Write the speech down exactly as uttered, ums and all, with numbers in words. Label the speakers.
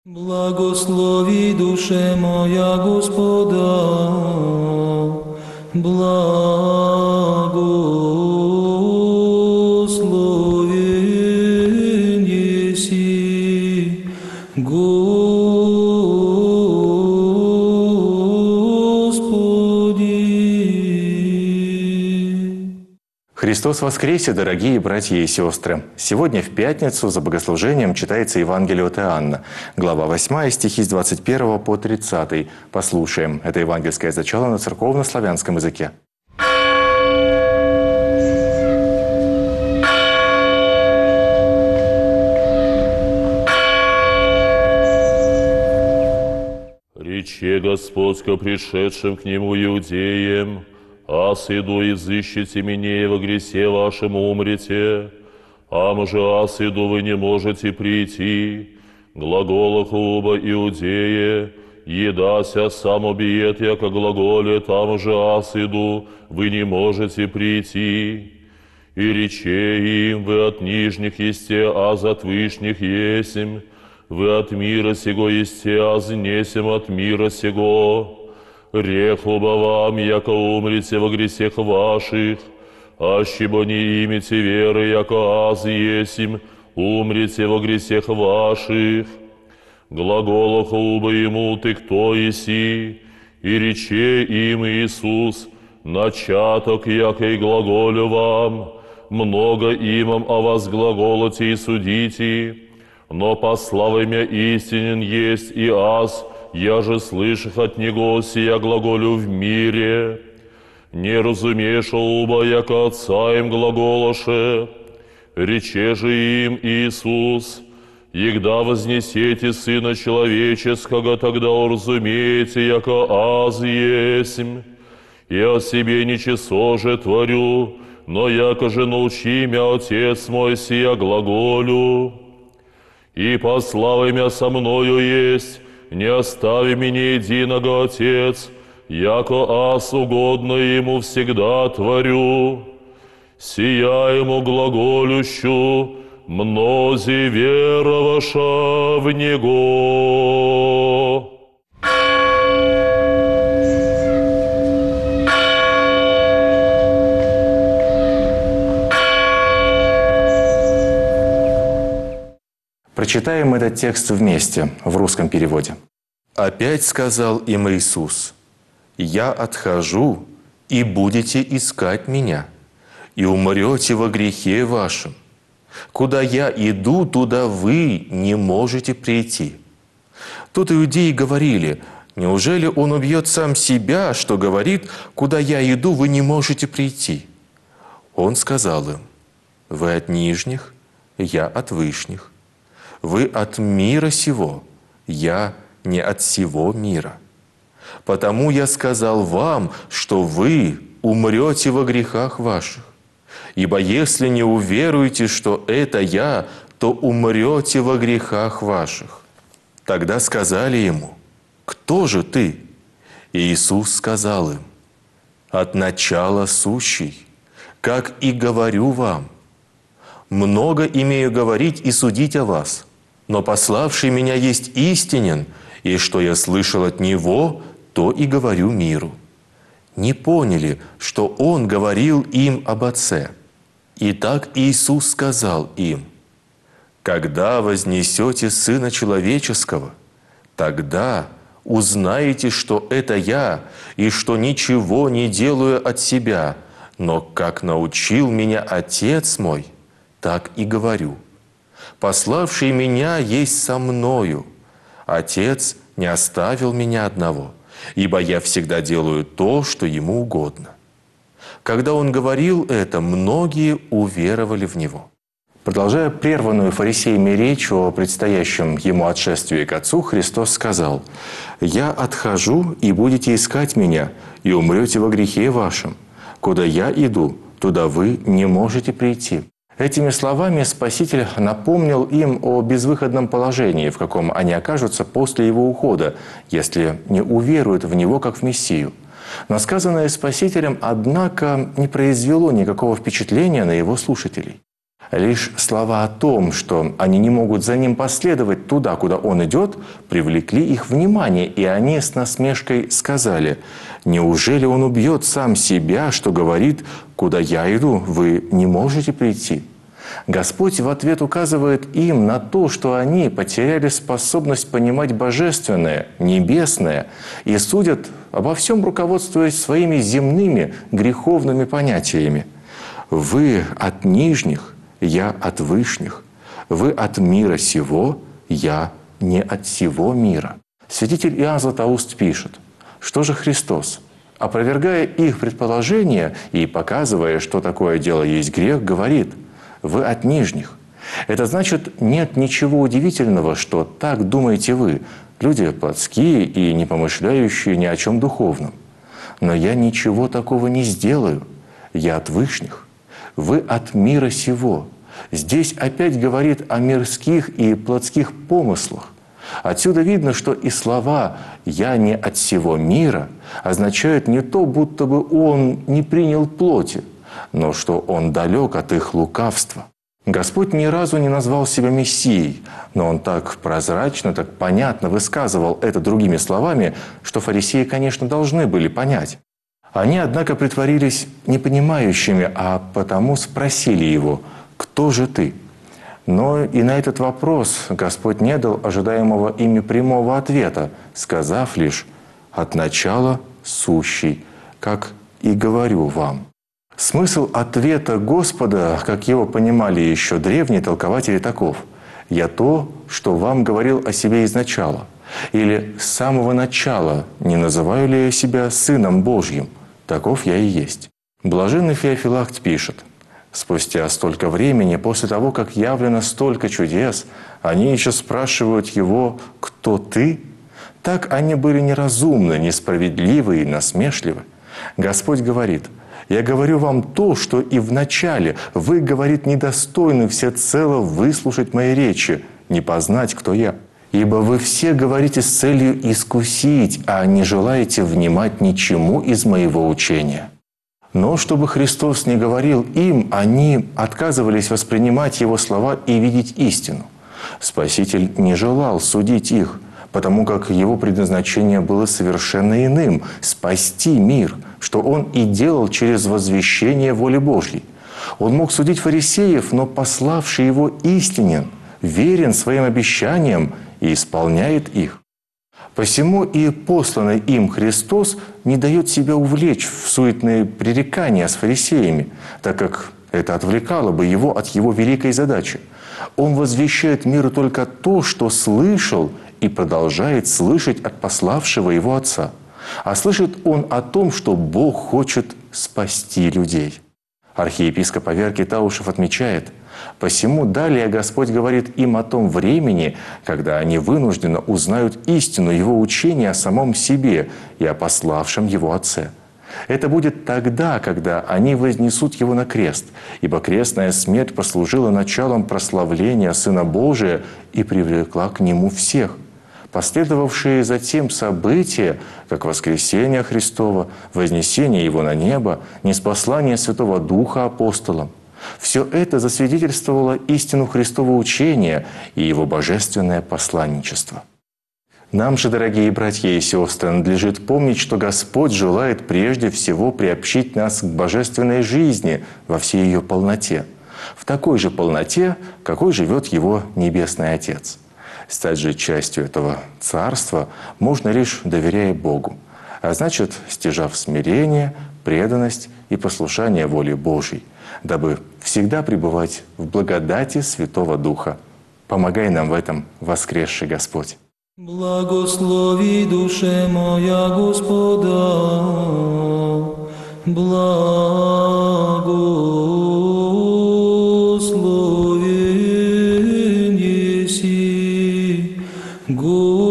Speaker 1: Благослови душе моя Господа, благословен еси Господи.
Speaker 2: Христос воскресе, дорогие братья и сестры! Сегодня в пятницу за богослужением читается Евангелие от Иоанна, глава восьмая, стихи с двадцать первого по тридцатый. Послушаем это евангельское зачало на церковно-славянском языке.
Speaker 3: «Рече Господь ко пришедшим к Нему иудеям: «Ас иду, изыщите меня, и во гресе вашем умрете, ам же ас иду, вы не можете прийти. Глаголах оба иудея, едася сам убиет, яко глаголе, там же ас иду, вы не можете прийти. И рече им: вы от нижних есте, аз от вышних есмь, вы от мира сего есте, аз несем от мира сего. Рехлоба вам, яко умрете во гресех ваших, ащебо не имете веры, яко аз есмь, умрете во гресех ваших. Глаголоха оба ему: ты кто еси? И рече им Иисус: начаток, яко и глаголю вам, много имам о вас глаголоте и судите, но по славе мя истинен есть и аз, я же слышах от Него сия глаголю в мире. Не разумеешь оба, яко Отца им глаголоше. Рече же им Иисус: егда вознесете Сына Человеческого, тогда уразумеете, яко аз есмь. И о себе ничего же творю, но яко же научи мя Отец мой сия глаголю. И пославы мя со мною есть, не остави меня единого, Отец, яко аз угодно Ему всегда творю. Сия Ему глаголющу, мнози вероваша в Него».
Speaker 2: Прочитаем этот текст вместе в русском переводе. «Опять сказал им Иисус: я отхожу, и будете искать Меня, и умрете во грехе вашем. Куда Я иду, туда вы не можете прийти». Тут иудеи говорили: неужели Он убьет сам себя, что говорит: «Куда Я иду, вы не можете прийти»? Он сказал им: вы от нижних, Я от вышних. Вы от мира сего, Я не от сего мира. Потому Я сказал вам, что вы умрете во грехах ваших. Ибо если не уверуете, что это Я, то умрете во грехах ваших. Тогда сказали Ему: кто же Ты? И Иисус сказал им: от начала сущий, как и говорю вам. Много имею говорить и судить о вас, но пославший Меня есть истинен, и что Я слышал от Него, то и говорю миру. Не поняли, что Он говорил им об Отце. Итак, Иисус сказал им: когда вознесете Сына Человеческого, тогда узнаете, что это Я, и что ничего не делаю от себя, но как научил Меня Отец Мой, так и говорю. Пославший Меня есть со Мною. Отец не оставил Меня одного, ибо Я всегда делаю то, что Ему угодно». Когда Он говорил это, многие уверовали в Него. Продолжая прерванную фарисеями речь о предстоящем Ему отшествии к Отцу, Христос сказал: «Я отхожу, и будете искать Меня, и умрете во грехе вашем. Куда Я иду, туда вы не можете прийти». Этими словами Спаситель напомнил им о безвыходном положении, в каком они окажутся после Его ухода, если не уверуют в Него как в Мессию. Но сказанное Спасителем, однако, не произвело никакого впечатления на Его слушателей. Лишь слова о том, что они не могут за ним последовать туда, куда он идет, привлекли их внимание, и они с насмешкой сказали: «Неужели он убьет сам себя, что говорит: куда я иду, вы не можете прийти?» Господь в ответ указывает им на то, что они потеряли способность понимать божественное, небесное, и судят обо всем, руководствуясь своими земными греховными понятиями. «Вы от нижних, я от вышних. Вы от мира сего, я не от сего мира». Святитель Иоанн Златоуст пишет: что же Христос, опровергая их предположения и показывая, что такое дело есть грех, говорит: «Вы от нижних». Это значит, нет ничего удивительного, что так думаете вы, люди плотские и не помышляющие ни о чем духовном. Но я ничего такого не сделаю. Я от вышних. Вы от мира сего. Здесь опять говорит о мирских и плотских помыслах. Отсюда видно, что и слова «я не от сего мира» означают не то, будто бы он не принял плоти, но что он далек от их лукавства. Господь ни разу не назвал себя Мессией, но Он так прозрачно, так понятно высказывал это другими словами, что фарисеи, конечно, должны были понять. Они, однако, притворились непонимающими, а потому спросили Его: «Кто же ты?» Но и на этот вопрос Господь не дал ожидаемого ими прямого ответа, сказав лишь: «От начала сущий, как и говорю вам». Смысл ответа Господа, как его понимали еще древние толкователи, таков: «Я то, что вам говорил о себе изначала». Или «с самого начала не называю ли я себя Сыном Божьим? Таков я и есть». Блаженный Феофилакт пишет: «Спустя столько времени, после того, как явлено столько чудес, они еще спрашивают его: «Кто ты?» Так они были неразумны, несправедливы и насмешливы. Господь говорит: «Я говорю вам то, что и в начале вы, говорит, недостойны всецело выслушать мои речи, не познать, кто я. Ибо вы все говорите с целью искусить, а не желаете внимать ничему из моего учения». Но чтобы Христос не говорил им, они отказывались воспринимать Его слова и видеть истину. Спаситель не желал судить их, потому как Его предназначение было совершенно иным – спасти мир, что Он и делал через возвещение воли Божьей. Он мог судить фарисеев, но пославший Его истинен, верен своим обещаниям и исполняет их. Посему и посланный им Христос не дает себя увлечь в суетные пререкания с фарисеями, так как это отвлекало бы его от его великой задачи. Он возвещает миру только то, что слышал и продолжает слышать от пославшего его Отца. А слышит он о том, что Бог хочет спасти людей. Архиепископ Аверкий Таушев отмечает: «Посему далее Господь говорит им о том времени, когда они вынужденно узнают истину Его учения о самом себе и о пославшем Его Отце. Это будет тогда, когда они вознесут Его на крест, ибо крестная смерть послужила началом прославления Сына Божия и привлекла к Нему всех. Последовавшие затем события, как воскресение Христова, вознесение Его на небо, ниспослание Святого Духа апостолам, все это засвидетельствовало истину Христова учения и Его божественное посланничество». Нам же, дорогие братья и сестры, надлежит помнить, что Господь желает прежде всего приобщить нас к божественной жизни во всей ее полноте, в такой же полноте, какой живет Его Небесный Отец. Стать же частью этого Царства можно лишь доверяя Богу, а значит, стяжав смирение, преданность и послушание воле Божьей, дабы всегда пребывать в благодати Святого Духа. Помогай нам в этом, воскресший Господь.
Speaker 1: Благослови душе моя Господа, благословен еси, Господи.